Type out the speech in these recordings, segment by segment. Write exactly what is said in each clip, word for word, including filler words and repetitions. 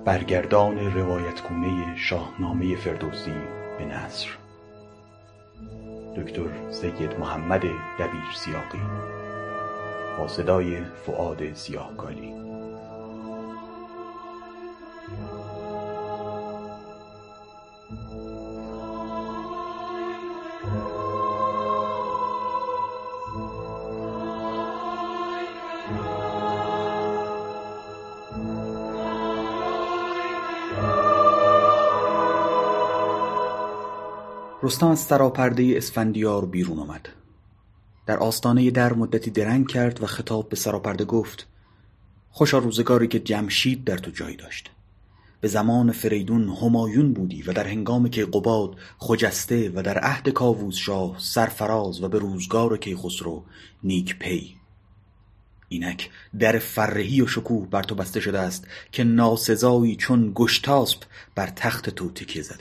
برگردان روایتگونه شاهنامه فردوسی به نثر، دکتر سید محمد دبیر سیاقی، با صدای فؤاد سیاهکالی. رستم از سراپرده اسفندیار بیرون آمد. در آستانه در مدتی درنگ کرد و خطاب به سراپرده گفت: خوشا روزگاری که جمشید در تو جای داشت. به زمان فریدون همایون بودی و در هنگام کیقباد خجسته و در عهد کاووسشاه سرفراز و به روزگار کیخسرو نیک پی. اینک در فرهی و شکوه بر تو بسته شده است که ناسزایی چون گشتاسپ بر تخت تو تکیه زده.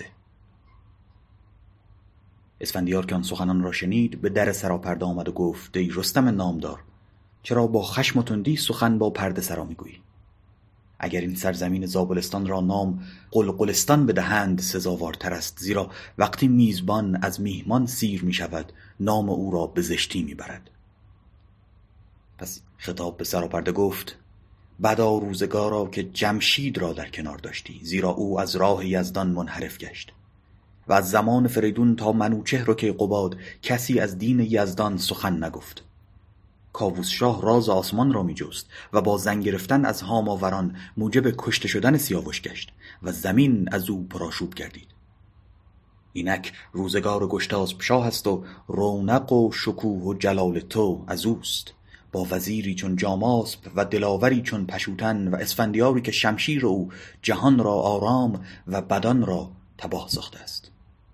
اسفندیار که آن سخنان را شنید به در سراپرده آمد و گفت: ای رستم نامدار، چرا با خشم و تندی سخن با پرده سرا میگویی؟ اگر این سرزمین زابلستان را نام قلقلستان بدهند سزاوارتر است، زیرا وقتی میزبان از میهمان سیر می شود نام او را به زشتی می برد. پس خطاب به سراپرده گفت: بدا روزگارا که جمشید را در کنار داشتی، زیرا او از راه یزدان منحرف گشت و از زمان فریدون تا منوچهر و کیقباد کسی از دین یزدان سخن نگفت. کاووسشاه راز آسمان را می جست و با زن گرفتن از هاماوران موجب کشته شدن سیاوش گشت و زمین از او پرآشوب گردید. اینک روزگار گشتاسپ شاه است و رونق و شکوه و جلال تو از اوست، با وزیری چون جاماسپ و دلاوری چون پشوتن و اسفندیاری که شمشیر او جهان را آرام و بدان را تباه ساخته است.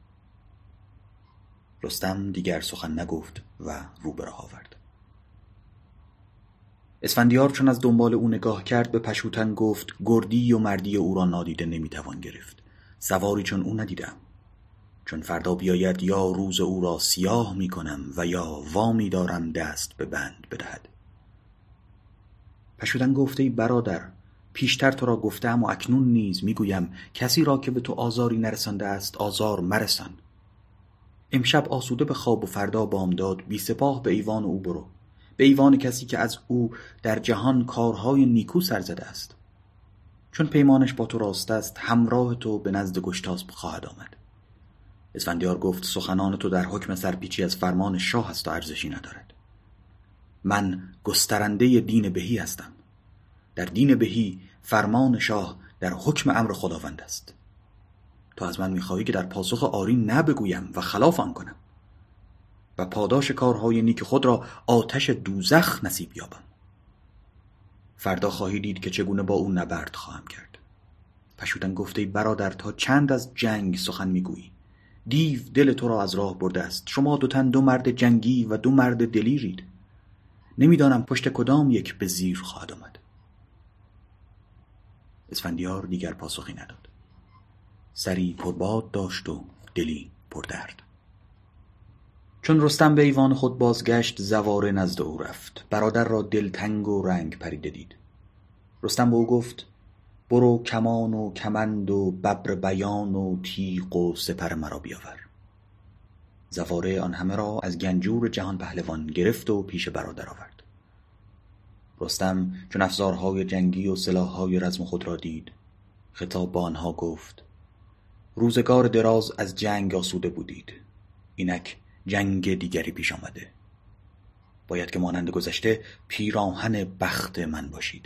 رستم دیگر سخن نگفت و رو به راه آورد. اسفندیار چون از دنبال او نگاه کرد به پشوتن گفت: گردی و مردی او را نادیده نمیتوان گرفت. سواری چون او ندیدم. چون فردا بیاید یا روز او را سیاه میکنم و یا وامی دارم دست به بند بدهد. پشوتن گفت: ای برادر، پیشتر تو را گفتم و اکنون نیز میگویم کسی را که به تو آزاری نرسانده است آزار مرسان. امشب آسوده به خواب و فردا بامداد بی سپاه به ایوان او برو، به ایوان کسی که از او در جهان کارهای نیکو سر زده است. چون پیمانش با تو راست است همراه تو به نزد گشتاسپ خواهد آمد. اسفندیار گفت: سخنان تو در حکم سرپیچی از فرمان شاه است و ارزشی ندارد. من گسترنده دین بهی هستم. در دین بهی فرمان شاه در حکم امر خداوند است. تو از من میخواهی که در پاسخ آری نبگویم و خلاف آن کنم و پاداش کارهای نیک خود را آتش دوزخ نصیب یابم. فردا خواهی دید که چگونه با او نبرد خواهم کرد. پشوتن گفت: ای برادر، تا چند از جنگ سخن میگویی؟ دیو دل تو را از راه برده است. شما دو تن دو مرد جنگی و دو مرد دلیرید. نمیدانم پشت کدام یک به زیر خواهد آمد. اسفندیار دیگر پاسخی نداد. سری پرباد داشت و دلی پردرد. چون رستم به ایوان خود بازگشت زواره نزد او رفت. برادر را دلتنگ و رنگ پریده دید. رستم به او گفت: برو کمان و کمند و ببر بیان و تیغ و سپر مرا بیاور. زواره آن همه را از گنجور جهان پهلوان گرفت و پیش برادر آورد. رستم چون افزارهای جنگی و سلاحهای رزم خود را دید خطاب با آنها گفت: روزگار دراز از جنگ آسوده بودید، اینک جنگ دیگری پیش آمده. باید که مانند گذشته پیراهن بخت من باشید.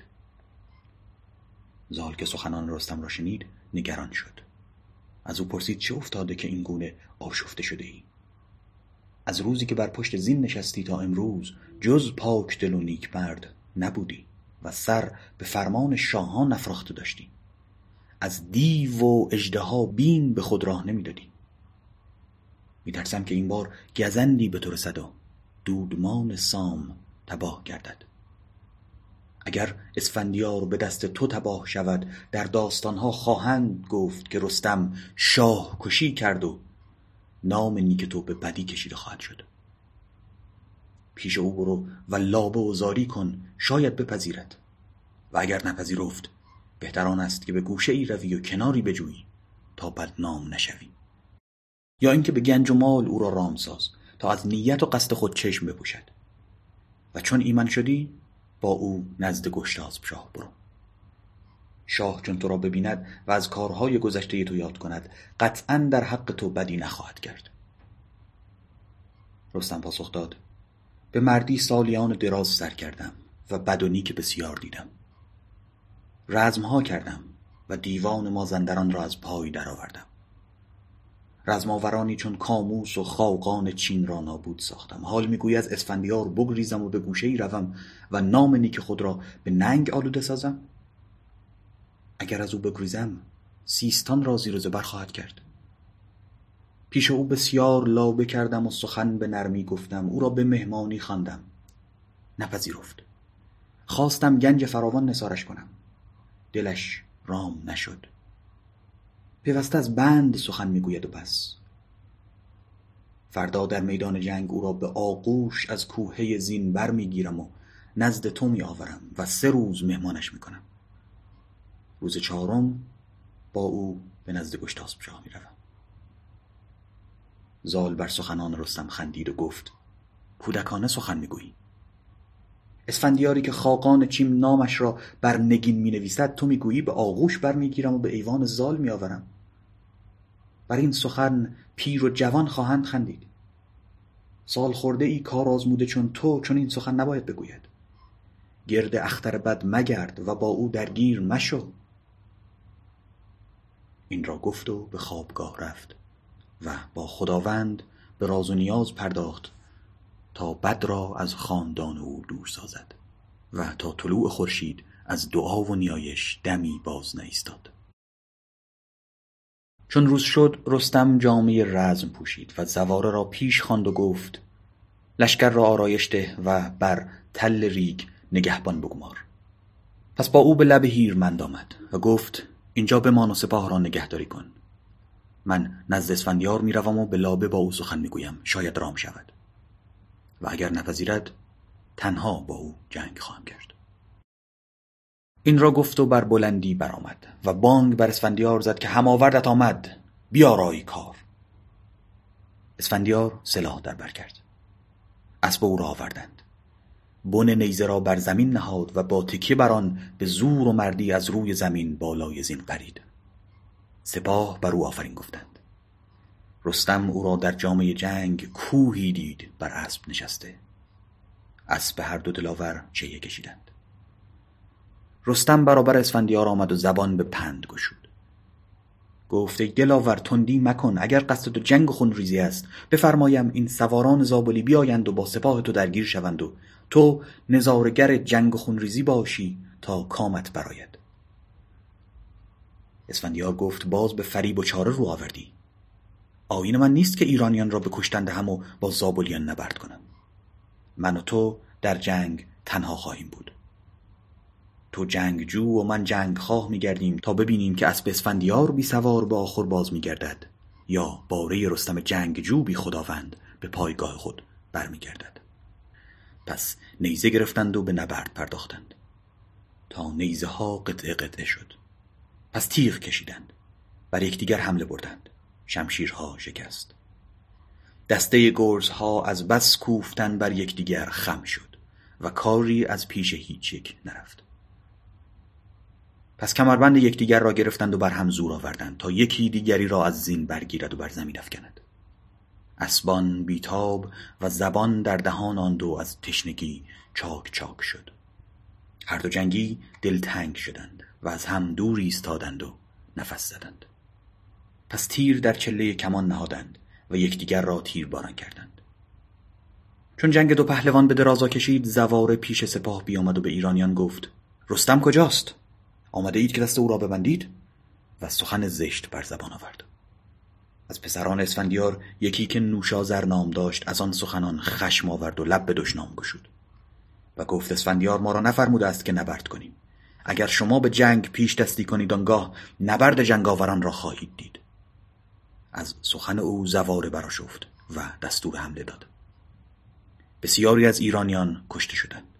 زال که سخنان رستم را شنید نگران شد. از او پرسید: چه افتاده که این گونه آشفته شده ای؟ از روزی که بر پشت زین نشستی تا امروز جز پاک دل و نیک مرد نبودی و سر به فرمان شاهان افراخته داشتی. از دیو و اژدها بین به خود راه نمیدادی. میترسم که این بار گزندی به تو رسد و دودمان سام تباه گردد. اگر اسفندیار به دست تو تباه شود در داستانها خواهند گفت که رستم شاه کشی کرد و نام نیک تو به بدی کشیده خواهد شد. پیش او برو و لابه و زاری کن، شاید بپذیرد و اگر نپذیرفت بهتر آن است که به گوشه ای روی و کناری بجویی تا بدنام نشوی، یا اینکه به گنج و مال او را رام ساز تا از نیت و قصد خود چشم بپوشد و چون ایمن شدی با او نزد گشتاسپ شاه برو. شاه چون تو را ببیند و از کارهای گذشته تو یاد کند قطعاً در حق تو بدی نخواهد کرد. رستم پاسخ داد: به مردی سالیان دراز سر کردم و بد و نیک بسیار دیدم. رزمها کردم و دیوان مازندران را از پای درآوردم. رزماورانی چون کاموس و خاقان چین را نابود ساختم. حال میگویی از اسفندیار بگریزم و به گوشه‌ای روم و نام نیک خود را به ننگ آلوده سازم؟ اگر از او بگریزم سیستان را زیر و زبر خواهد کرد. پیش او بسیار لابه کردم و سخن به نرمی گفتم. او را به مهمانی خواندم، نپذیرفت. خواستم گنج فراوان نثارش کنم، دلش رام نشد. پیوسته از بند سخن میگوید و بس. فردا در میدان جنگ او را به آغوش از کوهه زین بر میگیرم و نزد تو میآورم و سه روز مهمانش میکنم. روز چهارم با او به نزد گشتاسپ شاه میروم. زال بر سخنان رستم خندید و گفت: کودکانه سخن میگویی. اسفندیاری که خاقان چین نامش را بر نگین می نویسد تو میگویی به آغوش بر میگیرم و به ایوان زال میآورم. بر این سخن پیر و جوان خواهند خندید. سال خورده ای کار آزموده چون تو چون این سخن نباید بگوید. گرد اختر بد مگرد و با او درگیر مشو. این را گفت و به خوابگاه رفت و با خداوند به راز و نیاز پرداخت تا بد را از خاندان او دور سازد و تا طلوع خورشید از دعا و نیایش دمی باز نایستاد. چون روز شد رستم جامه رزم پوشید و زواره را پیش خواند و گفت: لشکر را آرایش ده و بر تل ریگ نگهبان بگمار. پس با او به لب هیرمند آمد و گفت: اینجا بمان و سپاه را نگهداری کن. من نزد اسفندیار می روم و به لابه با او سخن می گویم، شاید رام شود و اگر نپذیرد تنها با او جنگ خواهم کرد. این را گفت و بر بلندی برآمد و بانگ بر اسفندیار زد که هماوردت آمد، بیارای کار. اسفندیار سلاح در بر کرد. اسب او را آوردند. بن نیزه را بر زمین نهاد و با تکیه بر آن به زور و مردی از روی زمین بالای زین پرید. سپاه بر او آفرین گفتند. رستم او را در جامه جنگ کوهی دید بر اسب نشسته. اسب هر دو دلاور چیه کشیدند. رستم برابر اسفندیار آمد و زبان به پند گشود. گفت: ای دلاور تندی مکن. اگر قصد تو جنگ و خونریزی است بفرمایم این سواران زابلی بیایند و با سپاه تو درگیر شوند و تو نظارگر جنگ و خونریزی باشی تا کامت براید. اسفندیار گفت: باز به فریب و چاره رو آوردی. آیین من نیست که ایرانیان را به کشتن دهم و با زابلیان نبرد کنم. من و تو در جنگ تنها خواهیم بود. تو جنگجو و من جنگ خواه می‌گردیم تا ببینیم که اسب اسفندیار بی سوار به آخر باز می‌گردد یا باره رستم جنگجو بی خداوند به پایگاه خود برمیگردد. پس نیزه گرفتند و به نبرد پرداختند تا نیزه ها قطعه قطعه شد. پس تیغ کشیدند، بر یکدیگر حمله بردند. شمشیرها شکست. دسته گرزها از بس کوفتن بر یکدیگر خم شد و کاری از پیش هیچ یک نرفت. پس کمربند یکدیگر را گرفتند و بر هم زور آوردند تا یکی دیگری را از زین برگیرد و بر زمین افکند. اسبان بیتاب و زبان در دهان آن دو از تشنگی چاک چاک شد. هر دو جنگی دلتنگ شدند و از هم دور ایستادند و نفس زدند. پس تیر در چله کمان نهادند و یکدیگر را تیر باران کردند. چون جنگ دو پهلوان به درازا کشید زواره پیش سپاه بیامد و به ایرانیان گفت: رستم کجاست؟ آمده اید که دست او را ببندید؟ و سخن زشت بر زبان آورد. از پسران اسفندیار یکی که نوشازر نام داشت از آن سخنان خشم آورد و لب به دشنام گشود و گفت: اسفندیار ما را نفرموده است که نبرد کنیم. اگر شما به جنگ پیش دستی کنید آنگاه نبرد جنگاوران را خواهید دید. از سخن او زواره برآشفت و دستور حمله داد. بسیاری از ایرانیان کشته شدند.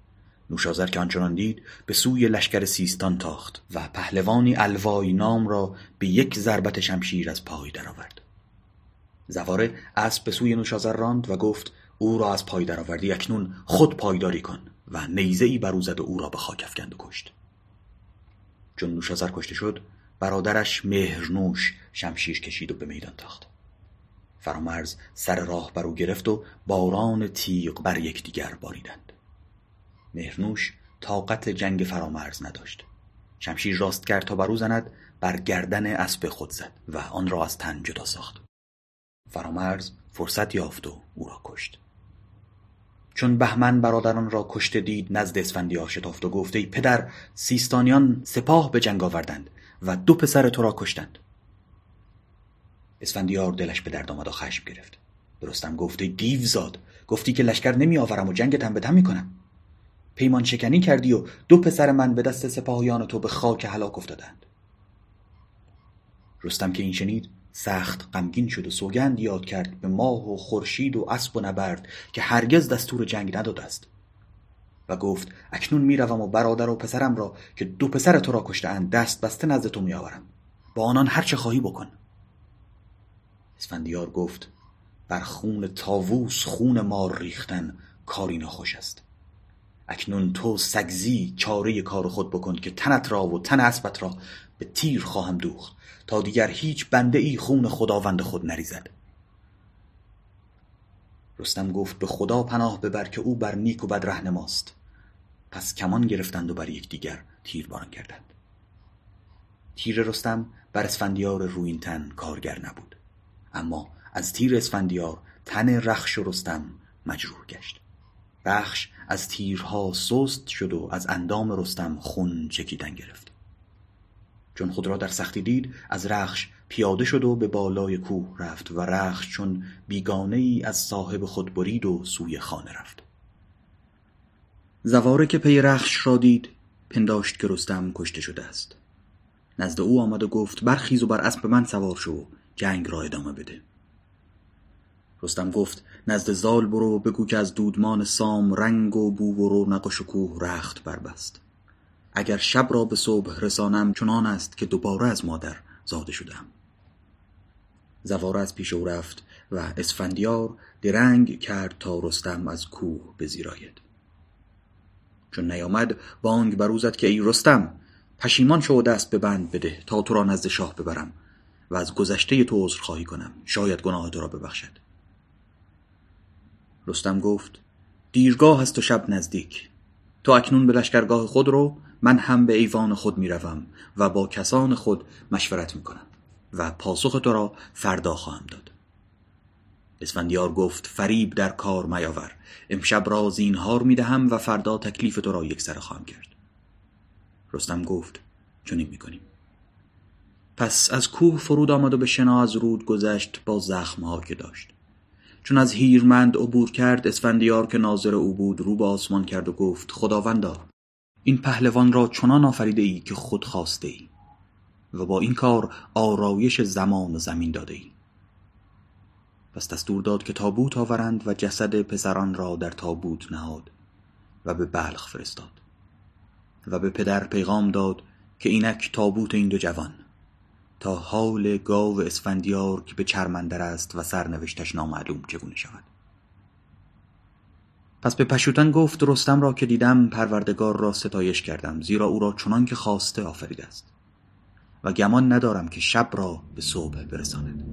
نوشازر که آنچنان دید به سوی لشکر سیستان تاخت و پهلوانی الوای نام را به یک ضربت شمشیر از پای درآورد. زواره اسب به سوی نوشازر راند و گفت او را از پای درآوردی، اکنون خود پایداری کن، و نیزه‌ای بر او زد و او را به خاک افکند و کشت. چون نوشازر کشته شد، برادرش مهرنوش شمشیر کشید و به میدان تاخت. فرامرز سر راه بر او گرفت و باران تیغ بر یکدیگر باریدند. مهرنوش طاقت جنگ فرامرز نداشت. شمشیر راست کرد تا بر او زند، بر گردن اسب خود زد و آن را از تن جدا ساخت. فرامرز فرصت یافت و او را کشت. چون بهمن برادران را کشته دید، نزد اسفندیار شتافت و گفت ای پدر، سیستانیان سپاه به جنگ آوردند و دو پسر تو را کشتند. اسفندیار دلش به درد آمد و خشم گرفت. به رستم گفت ای دیوزاد، گفتی که لشکر نمی آورم و جنگ تن به تن می کنم. پیمان شکنی کردی و دو پسر من به دست سپاهیان تو به خاک هلاک افتادند. رستم که این شنید سخت غمگین شد و سوگند یاد کرد به ماه و خورشید و اسب و نبرد که هرگز دستور جنگ نداده است و گفت اکنون میروم و برادر و پسرم را که دو پسر تو را کشته‌اند دست بسته نزد تو میآورم، با آنان هر چه خواهی بکن. اسفندیار گفت بر خون طاووس خون مار ریختن کاری ناخوش است. اکنون تو سگزی چاره کار خود بکن که تنت را و تن اسبت را به تیر خواهم دوخت تا دیگر هیچ بنده ای خون خداوند خود نریزد. رستم گفت به خدا پناه ببر که او بر نیک و بد رهنماست. پس کمان گرفتند و بر یکدیگر تیرباران کردند. تیر رستم بر اسفندیار رویینتن کارگر نبود، اما از تیر اسفندیار تن رخش و رستم مجروح گشت. رخش از تیرها سست شد و از اندام رستم خون چکیدن گرفت. چون خود را در سختی دید، از رخش پیاده شد و به بالای کوه رفت و رخش چون بیگانه ای از صاحب خود برید و سوی خانه رفت. زواره که پی رخش را دید پنداشت که رستم کشته شده است. نزد او آمد و گفت برخیز و بر اسب من سوار شو و جنگ را ادامه بده. رستم گفت نزد زال برو، بگو که از دودمان سام رنگ و بو و رونق و شکوه رخت بربست. اگر شب را به صبح رسانم، چنان است که دوباره از مادر زاده شدم. زواره از پیش او رفت و اسفندیار درنگ کرد تا رستم از کوه بزیراید. چون نیامد بانگ بر او زد که ای رستم، پشیمان شو و دست به بند بده تا تو را نزد شاه ببرم و از گذشته تو عذرخواهی کنم، شاید گناه تو را ببخشد. رستم گفت دیرگاه است و شب نزدیک. تو اکنون به لشکرگاه خود رو، من هم به ایوان خود می روم و با کسان خود مشورت می کنم و پاسخ تو را فردا خواهم داد. اسفندیار گفت فریب در کار میاور، امشب را زینهار می دهم و فردا تکلیف تو را یک سره خواهم کرد. رستم گفت چنین می کنیم. پس از کوه فرود آمد و به شنا از رود گذشت با زخمها که داشت. چون از هیرمند عبور کرد، اسفندیار که ناظر او بود رو به آسمان کرد و گفت خداوندا، این پهلوان را چنان آفریده ای که خود خواسته ای و با این کار آرایش زمان و زمین داده ای. پس دستور داد که تابوت آورند و جسد پسران را در تابوت نهاد و به بلخ فرستاد و به پدر پیغام داد که اینک تابوت این دو جوان، تا حال گاو اسفندیار که به چرمندر است و سرنوشتش نامعلوم چگونه شود. پس به پشوتن گفت رستم را که دیدم پروردگار را ستایش کردم، زیرا او را چنان که خواسته آفریده است و گمان ندارم که شب را به صبح برساند.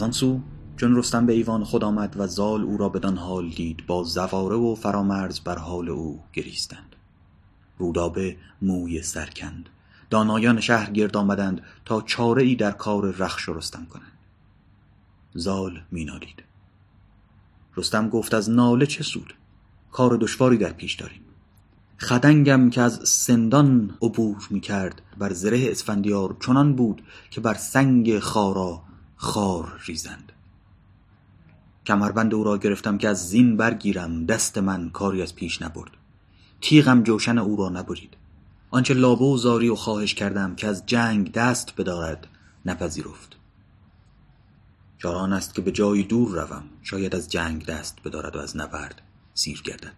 آن سو چون رستم به ایوان خود آمد و زال او را بدان حال دید، با زواره و فرامرز بر حال او گریستند. رودابه موی سرکند، دانایان شهر گرد آمدند تا چاره ای در کار رخش و رستم کنند. زال می نالید. رستم گفت از ناله چه سود؟ کار دشواری در پیش داریم. خدنگم که از سندان عبور می کرد بر زره اسفندیار چنان بود که بر سنگ خارا خار ریزند. کمربند او را گرفتم که از زین برگیرم، دست من کاری از پیش نبرد. تیغم جوشن او را نبرید. آنچه لابه و زاری و خواهش کردم که از جنگ دست بدارد نپذیرفت. چاران است که به جای دور روم، شاید از جنگ دست بدارد و از نبرد سیر گردد.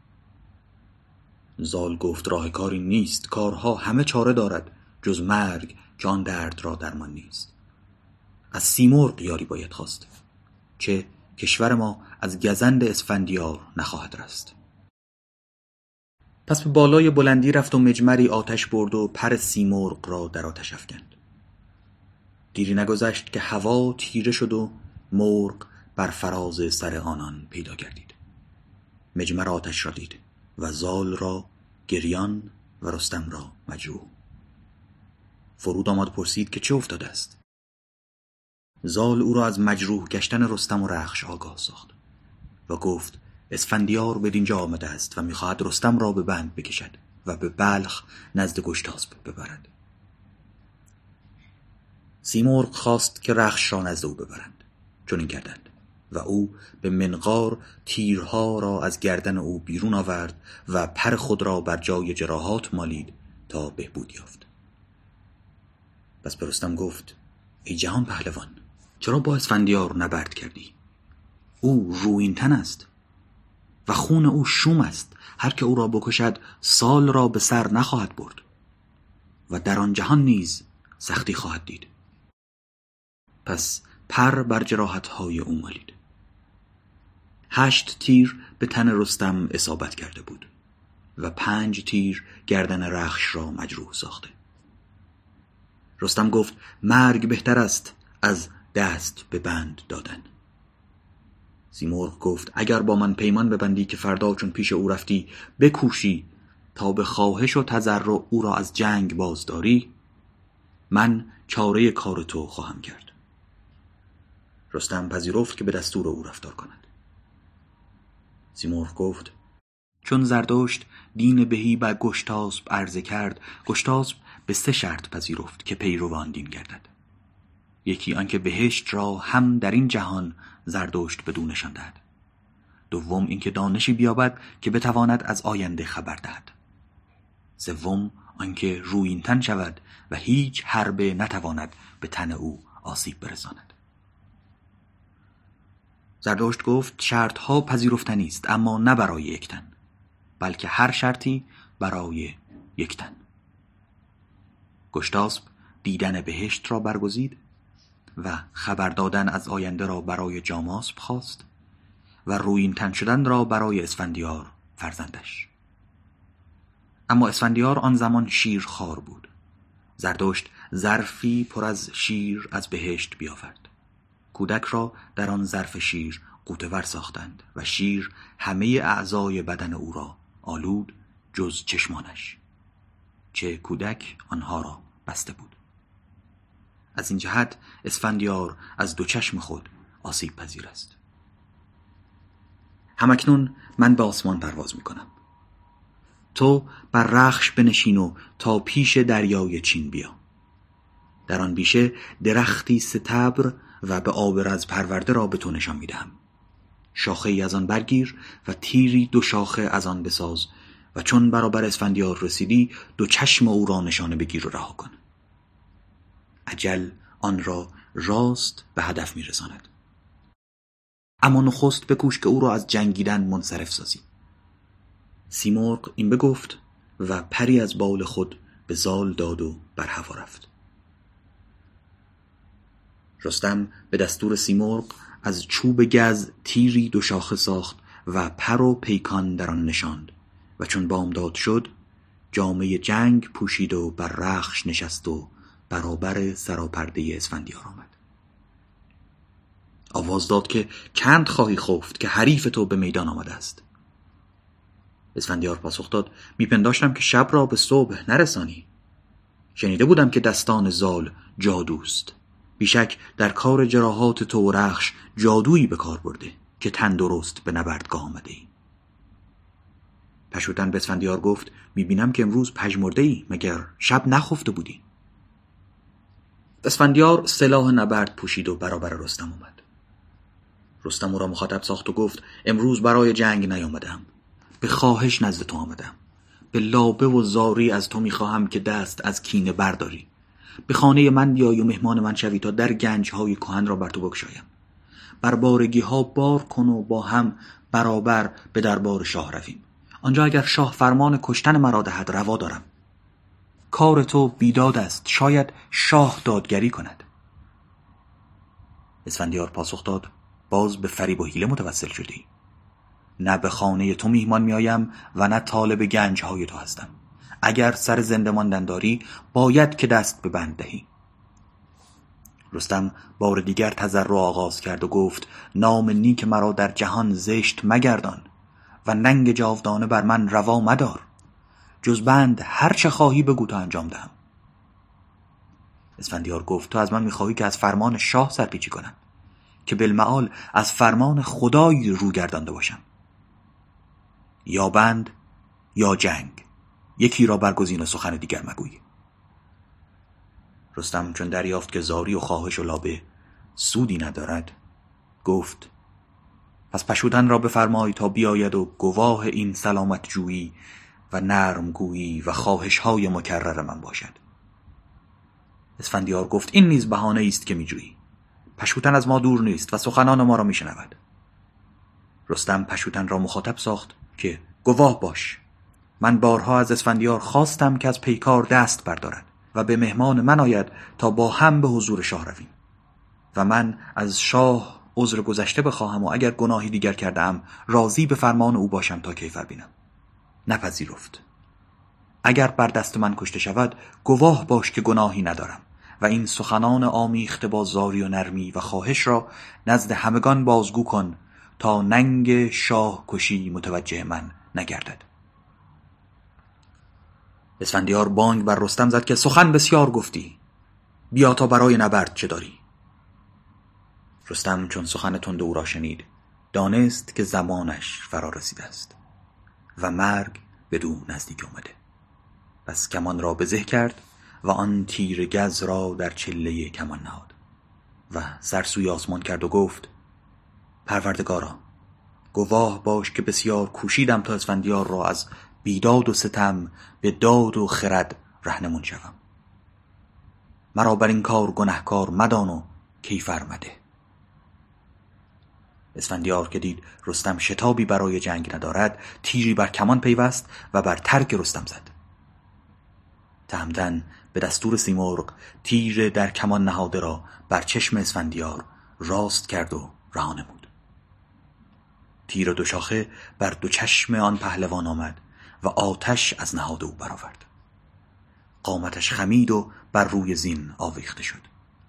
زال گفت راه کاری نیست، کارها همه چاره دارد جز مرگ که آن درد را درمان نیست. از سیمرغ یاری باید خواست، چه کشور ما از گزند اسفندیار نخواهد رست. پس به بالای بلندی رفت و مجمری آتش برد و پر سیمرغ را در آتش افکند. دیری نگذشت که هوا تیره شد و مرغ بر فراز سر آنان پیدا گردید. مجمر آتش را دید و زال را گریان و رستم را مجروح. فرود آمد پرسید که چه افتاده است. زال او را از مجروح گشتن رستم و رخش آگاه ساخت و گفت اسفندیار به دینجا آمده است و می‌خواهد رستم را به بند بکشد و به بلخ نزد گشتاسپ ببرد. سیمرغ خواست که رخش را نزد او ببرند، چون این کردند و او به منقار تیرها را از گردن او بیرون آورد و پر خود را بر جای جراحات مالید تا بهبود یافت. پس به رستم گفت ای جهان پهلوان، چرا با اسفندیار نبرد کردی؟ او رویین تن است و خون او شوم است. هر که او را بکشد سال را به سر نخواهد برد و در آن جهان نیز سختی خواهد دید. پس پر بر جراحت‌های او مالید. هشت تیر به تن رستم اصابت کرده بود و پنج تیر گردن رخش را مجروح ساخته. رستم گفت مرگ بهتر است از دست به بند دادن. سیمرغ گفت اگر با من پیمان ببندی که فردا چون پیش او رفتی بکوشی تا به خواهش و تضرع او را از جنگ بازداری، من چاره کار تو خواهم کرد. رستم پذیرفت که به دستور او رفتار کند. سیمرغ گفت چون زردشت دین بهی بر گشتاسپ عرضه کرد، گشتاسپ به سه شرط پذیرفت که پیرو آن دین گردد. یکی آنکه بهشت را هم در این جهان زردشت بدو نشان دهد. دوم اینکه دانشی بیابد که بتواند از آینده خبر دهد. سوم آنکه رویین تن شود و هیچ حربه نتواند به تن او آسیب برساند. زردشت گفت شرطها پذیرفتنی است، اما نه برای یک تن، بلکه هر شرطی برای یک تن. گشتاسپ دیدن بهشت را برگزید و خبر دادن از آینده را برای جاماسپ خواست و رویین تن شدن را برای اسفندیار فرزندش. اما اسفندیار آن زمان شیرخوار بود. زردشت ظرفی پر از شیر از بهشت بیاورد. کودک را در آن ظرف شیر غوطه‌ور ساختند و شیر همه اعضای بدن او را آلود جز چشمانش، چه کودک آنها را بسته بود. از این جهت اسفندیار از دو چشم خود آسیب پذیر است. همکنون من به آسمان پرواز می کنم. تو بر رخش بنشین و تا پیش دریای چین بیا. در آن بیشه درختی ستبر و به آب رز پرورده را به تو نشان می دهم. شاخه ای از آن برگیر و تیری دو شاخه از آن بساز و چون برابر اسفندیار رسیدی دو چشم او را نشانه بگیر و رها کن. اجل آن را راست به هدف می رساند. اما نخست بکوش که او را از جنگیدن منصرف سازی. سیمرغ این بگفت و پری از بال خود به زال داد و بر هوا رفت. رستم به دستور سیمرغ از چوب گز تیری دو شاخه ساخت و پر و پیکان در آن نشاند و چون بامداد شد جامه جنگ پوشید و بر رخش نشست و برابر سراپرده اسفندیار آمد. آواز داد که چند خواهی خفت که حریف تو به میدان آمده است. اسفندیار پاسخ داد میپنداشتم که شب را به صبح نرسانی. شنیده بودم که دستان زال جادوست. بیشک در کار جراحات تو و رخش جادویی به کار برده که تندرست به نبردگاه آمده ای. پشوتن به اسفندیار گفت میبینم که امروز پژمرده ای، مگر شب نخفته بودی؟ اسفندیار سلاح نبرد پوشید و برابر رستم اومد. رستم او را مخاطب ساخت و گفت امروز برای جنگ نیامدم، به خواهش نزد تو آمدم. به لابه و زاری از تو میخواهم که دست از کینه برداری. به خانه من بیای و مهمان من شوی تا در گنج های کهن را بر تو بگشایم. بر بارگی ها بار کن و با هم برابر به دربار شاه رویم. آنجا اگر شاه فرمان کشتن مرا دهد روا دارم. کار تو بیداد است، شاید شاه دادگری کند. اسفندیار پاسخ داد باز به فریب و حیله متوسل شدی. نه به خانه تو میهمان میایم و نه طالب گنج های تو هستم. اگر سر زنده ماندن داری باید که دست به بند دهی. رستم بار دیگر تضرع آغاز کرد و گفت نام نیک مرا در جهان زشت مگردان و ننگ جاودانه بر من روا مدار. جز بند هر چه خواهی بگو تا انجام دهم. اسفندیار گفت تو از من میخواهی که از فرمان شاه سرپیچی کنم، که بالمعال از فرمان خدای رو گردانده باشم. یا بند یا جنگ، یکی را برگزین و سخن دیگر مگوی. رستم چون دریافت که زاری و خواهش و لابه سودی ندارد گفت پس پشودن را بفرمای تا بیاید و گواه این سلامت جویی و نرم گویی و خواهش های مکرر من باشد. اسفندیار گفت این نیز بهانه است که میجویی. پشوتن از ما دور نیست و سخنان ما را میشنود. رستم پشوتن را مخاطب ساخت که گواه باش، من بارها از اسفندیار خواستم که از پیکار دست بردارد و به مهمان من آید تا با هم به حضور شاه رویم و من از شاه عذر گذشته بخواهم و اگر گناهی دیگر کردم راضی به فرمان او باشم تا کیفر بینم. نپذیرفت. اگر بر دست من کشته شود گواه باش که گناهی ندارم و این سخنان آمیخته با زاری و نرمی و خواهش را نزد همگان بازگو کن تا ننگ شاه کشی متوجه من نگردد. اسفندیار بانگ بر رستم زد که سخن بسیار گفتی، بیا تا برای نبرد چه داری. رستم چون سخن تند او را شنید دانست که زمانش فرا رسیده است و مرگ بدو نزدیک آمده. پس کمان را به زه کرد و آن تیر گز را در چله کمان نهاد و سر سوی آسمان کرد و گفت پروردگارا، گواه باش که بسیار کوشیدم تا اسفندیار را از بیداد و ستم به داد و خرد رهنمون شوم. مرا بر این کار گنهکار مدان و کیفر مده. اسفندیار که دید رستم شتابی برای جنگ ندارد تیری بر کمان پیوست و بر ترک رستم زد. تهمتن به دستور سیمرغ تیر در کمان نهاده را بر چشم اسفندیار راست کرد و رها نمود. تیر دو شاخه بر دو چشم آن پهلوان آمد و آتش از نهاد او برآورد. قامتش خمید و بر روی زین آویخته شد.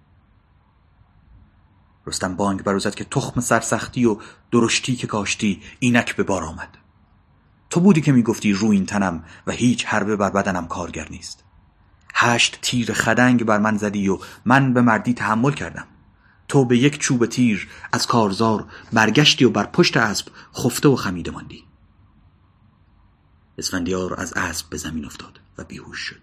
رستم بانگ برو زد که تخم سرسختی و درشتی که کاشتی اینک به بار آمد. تو بودی که میگفتی رو این تنم و هیچ حربه بر بدنم کارگر نیست. هشت تیر خدنگ بر من زدی و من به مردی تحمل کردم. تو به یک چوب تیر از کارزار برگشتی و بر پشت اسب خفته و خمیده ماندی. اسفندیار از اسب به زمین افتاد و بیهوش شد.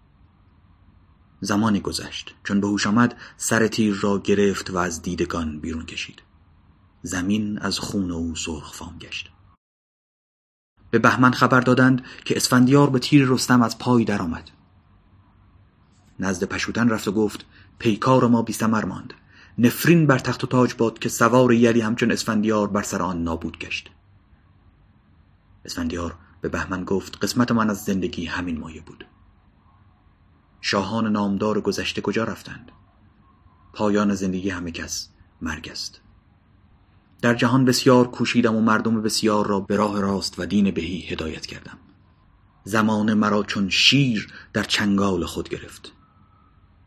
زمانی گذشت. چون به هوش آمد سر تیر را گرفت و از دیدگان بیرون کشید. زمین از خون او سرخ فام گشت. به بهمن خبر دادند که اسفندیار به تیر رستم از پای در آمد. نزد پشوتن رفت و گفت پیکار ما بی ثمر ماند. نفرین بر تخت و تاج باد که سوار یلی همچون اسفندیار بر سر آن نابود گشت. اسفندیار به بهمن گفت قسمت من از زندگی همین مایه بود. شاهان نامدار گذشته کجا رفتند؟ پایان زندگی همه کس مرگ است. در جهان بسیار کوشیدم و مردم بسیار را به راه راست و دین بهی هدایت کردم. زمانه مرا چون شیر در چنگال خود گرفت.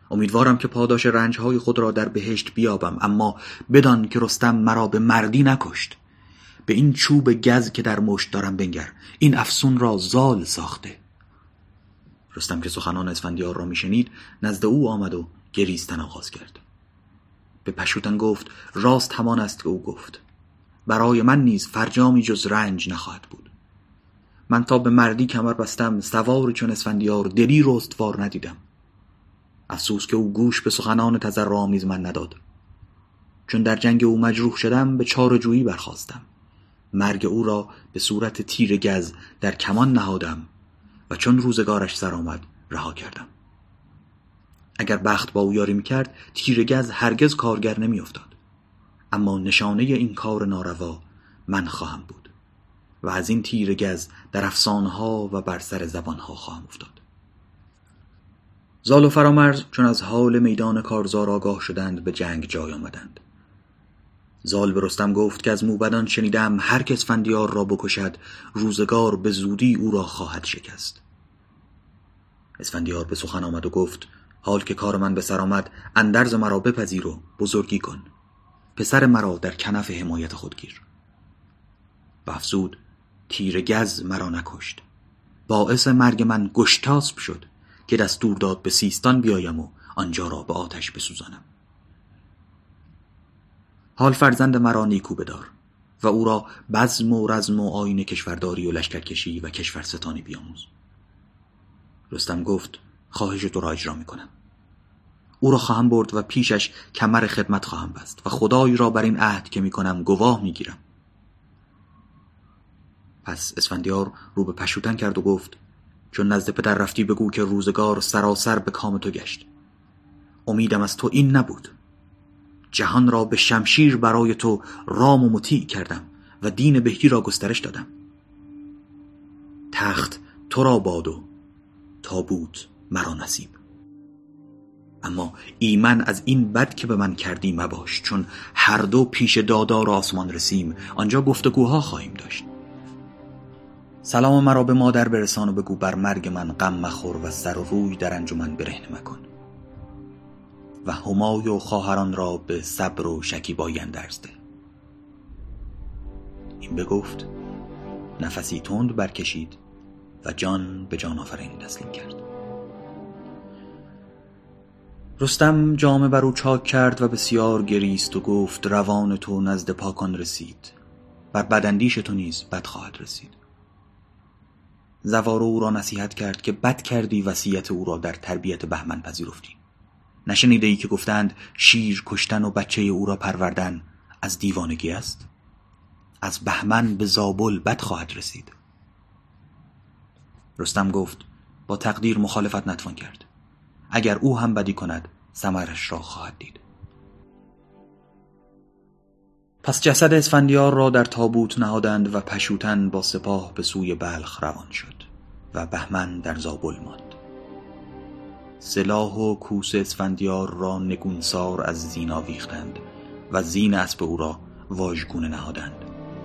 امیدوارم که پاداش رنجهای خود را در بهشت بیابم، اما بدان که رستم مرا به مردی نکشت. به این چوب گز که در مشت دارم بنگر، این افسون را زال ساخته. رستم که سخنان اسفندیار را میشنید نزد او آمد و گریستن آغاز کرد. به پشوتن گفت راست همان است که او گفت. برای من نیز فرجامی جز رنج نخواهد بود. من تا به مردی کمر بستم، سواری چون اسفندیار دلی رستوار ندیدم. افسوس که او گوش به سخنان تضرع‌آمیز من نداد. چون در جنگ او مجروح شدم به چاره جویی برخاستم. مرگ او را به صورت تیر گز در کمان نهادم و چون روزگارش سر آمد رها کردم. اگر بخت با او یاری میکرد تیر گز هرگز کارگر نمی افتاد. اما نشانه این کار ناروا من خواهم بود و از این تیر گز در افسانه‌ها و بر سر زبانها خواهم افتاد. زال و فرامرز چون از حال میدان کارزار آگاه شدند به جنگ جای آمدند. زال به رستم گفت که از موبدان شنیدم هر کس اسفندیار را بکشد روزگار به زودی او را خواهد شکست. اسفندیار به سخن آمد و گفت حال که کار من به سر آمد اندرز مرا بپذیر و بزرگی کن. پسر مرا در کنف حمایت خود گیر. و افزود تیر گز مرا نکشت. باعث مرگ من گشتاسب شد که دستور داد به سیستان بیایم و آنجا را به آتش بسوزانم. حال فرزند مرا نیکو بدار و او را بزم و رزم و آیین کشورداری و لشکرکشی و کشورستانی بیاموز. رستم گفت خواهش تو را اجرا میکنم. او را خواهم برد و پیشش کمر خدمت خواهم بست و خدای را بر این عهد که میکنم گواه میگیرم. پس اسفندیار رو به پشوتن کرد و گفت چون نزد پدر رفتی بگو که روزگار سراسر به کام تو گشت. امیدم از تو این نبود. جهان را به شمشیر برای تو رام و مطیع کردم و دین بهی را گسترش دادم. تخت تو را باد و تابوت مرا نصیب. اما ایمن از این بد که به من کردی مباش، چون هر دو پیش دادار آسمان رسیم آنجا گفتگوها خواهیم داشت. سلام مرا به مادر برسان و بگو بر مرگ من غم مخور و سر و روی در انجمن برهنه مکن و همای و خواهران را به صبر و شکیبایی اندرز ده. این بگفت نفسی تند برکشید و جان به جان آفرین تسلیم کرد. رستم جامه بر او چاک کرد و بسیار گریست و گفت روان تو نزد پاکان رسید، بر بداندیش تو نیز بد خواهد رسید. زوار او را نصیحت کرد که بد کردی وصیت او را در تربیت بهمن پذیرفتی. نشنیده ای که گفتند شیر کشتن و بچه او را پروردن از دیوانگی است؟ از بهمن به زابل بد خواهد رسید. رستم گفت با تقدیر مخالفت نتوان کرد. اگر او هم بدی کند ثمرش را خواهد دید. پس جسد اسفندیار را در تابوت نهادند و پشوتن با سپاه به سوی بلخ روان شد و بهمن در زابل ماند. سلاح و کوس اسفندیار را نگونسار از زین آویختند و زین اسب او را واژگونه نهادند.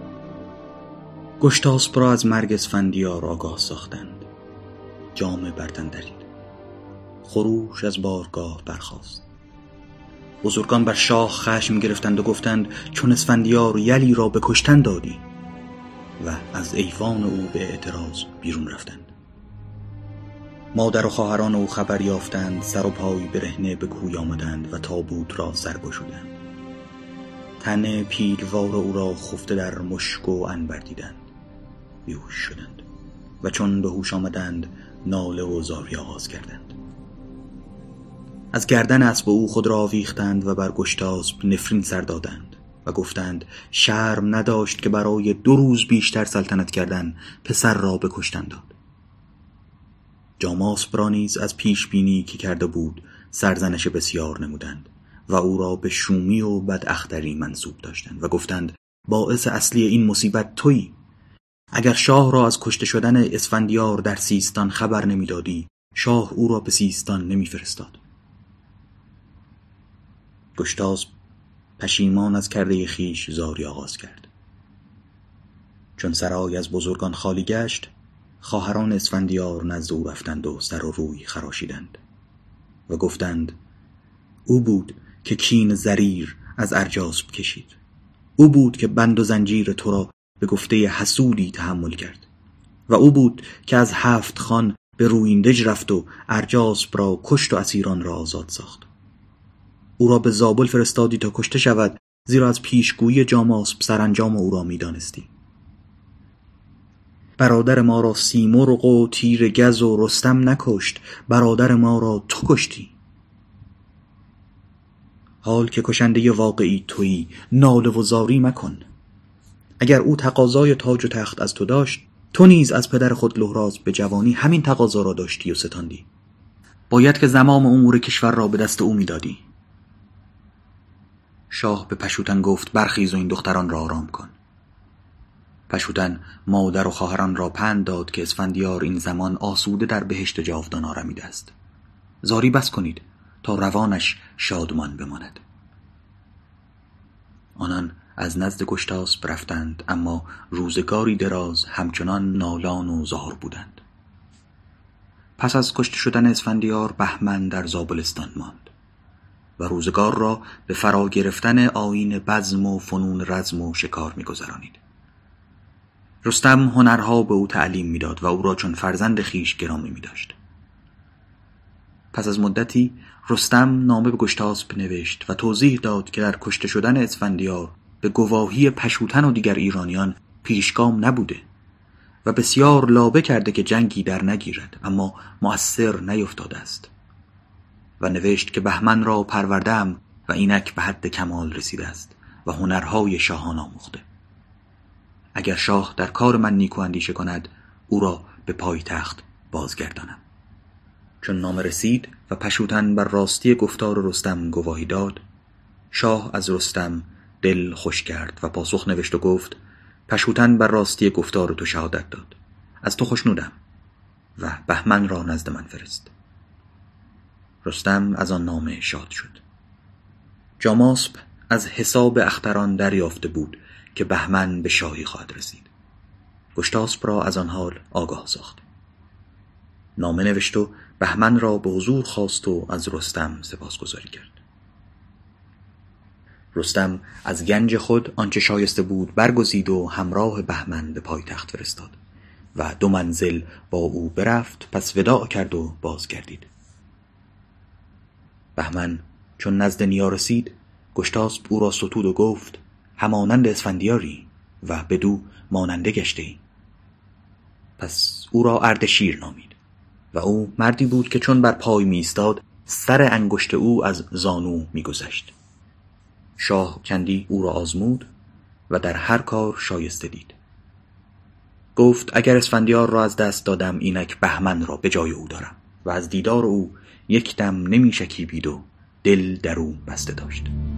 گشتاسپ را از مرگ اسفندیار آگاه ساختند. جامه بر تن درید. خروش از بارگاه برخاست. بزرگان بر شاه خشم گرفتند و گفتند چون اسفندیار یلی را به کشتن دادی، و از ایوان او به اعتراض بیرون رفتند. مادر و خواهران او خبر یافتند، سر و پای برهنه به کوی آمدند و تابوت را سر گشودند. تن پیلوار او را خفته در مشک و عنبر دیدند. بیهوش شدند و چون به هوش آمدند ناله و زاری آغاز کردند. از گردن اسب او خود را آویختند و بر گشتاسپ نفرین سر دادند و گفتند شرم نداشت که برای دو روز بیشتر سلطنت کردن پسر را به کشتن داد. جاماسپ را نیز از پیش بینی که کرده بود سرزنش بسیار نمودند و او را به شومی و بداختری منسوب داشتند و گفتند باعث اصلی این مصیبت تویی. اگر شاه را از کشته شدن اسفندیار در سیستان خبر نمیدادی، شاه او را به سیستان نمیفرستاد. گشتاسپ پشیمان از کرده خیش زاری آغاز کرد. چون سرای از بزرگان خالی گشت، خواهران اسفندیار نزد او رفتند و سر و روی خراشیدند و گفتند او بود که کین زریر از ارجاسب کشید. او بود که بند و زنجیر تو را به گفته حسودی تحمل کرد و او بود که از هفت خان به رویندج رفت و ارجاسب را کشت و اسیران را آزاد ساخت. او را به زابل فرستادی تا کشته شود، زیرا از پیشگویی جاماسب سرانجام او را می دانستی. برادر ما را سیمرغ و تیر گز و رستم نکشت، برادر ما را تو کشتی. حال که کشنده واقعی تویی، ناله و زاری مکن. اگر او تقاضای تاج و تخت از تو داشت، تو نیز از پدر خود لهراز به جوانی همین تقاضا را داشتی و ستاندی. باید که زمام امور کشور را به دست او میدادی. شاه به پشوتن گفت برخیز و این دختران را آرام کن. پشوتن مادر و خواهران را پند داد که اسفندیار این زمان آسوده در بهشت جاودان آرمیده است. زاری بس کنید تا روانش شادمان بماند. آنان از نزد گشتاسپ رفتند، اما روزگاری دراز همچنان نالان و زار بودند. پس از کشته شدن اسفندیار بهمن در زابلستان ماند و روزگار را به فرا گرفتن آیین بزم و فنون رزم و شکار می‌گذرانید. رستم هنرها به او تعلیم می‌داد و او را چون فرزند خیش گرامی می‌داشت. پس از مدتی رستم نامه به گشتاسپ نوشت و توضیح داد که در کشته شدن اسفندیار به گواهی پشوتن و دیگر ایرانیان پیشگام نبوده و بسیار لابه کرده که جنگی در نگیرد، اما مؤثر نیفتاده است و نوشت که بهمن را پروردم و اینک به حد کمال رسیده است و هنرهای شاهان آموخته. اگر شاه در کار من نیکو اندیشه کند، او را به پایتخت بازگردانم. چون نامه رسید و پشوتن بر راستی گفتار رستم گواهی داد، شاه از رستم دل خوش کرد و پاسخ نوشت و گفت پشوتن بر راستی گفتار تو شهادت داد. از تو خوشنودم و بهمن را نزد من فرست. رستم از آن نامه شاد شد. جاماسپ از حساب اختران دریافته بود که بهمن به شاهی خواهد رسید. گشتاسپ را از آن حال آگاه ساخت. نامه نوشت و بهمن را به حضور خواست و از رستم سپاسگزاری کرد. رستم از گنج خود آنچه شایسته بود برگزید و همراه بهمن به پایتخت فرستاد و دو منزل با او برفت، پس وداع کرد و بازگردید. بهمن چون نزد نیا رسید، گشتاسپ او را ستود و گفت همانند اسفندیاری و بدو ماننده گشته ای. پس او را اردشیر نامید و او مردی بود که چون بر پای می ایستاد سر انگشت او از زانو می گذشت. شاه چندی او را آزمود و در هر کار شایسته دید. گفت اگر اسفندیار را از دست دادم، اینک بهمن را به جای او دارم و از دیدار او یک دم نمی شکیبید و دل در او بسته داشت.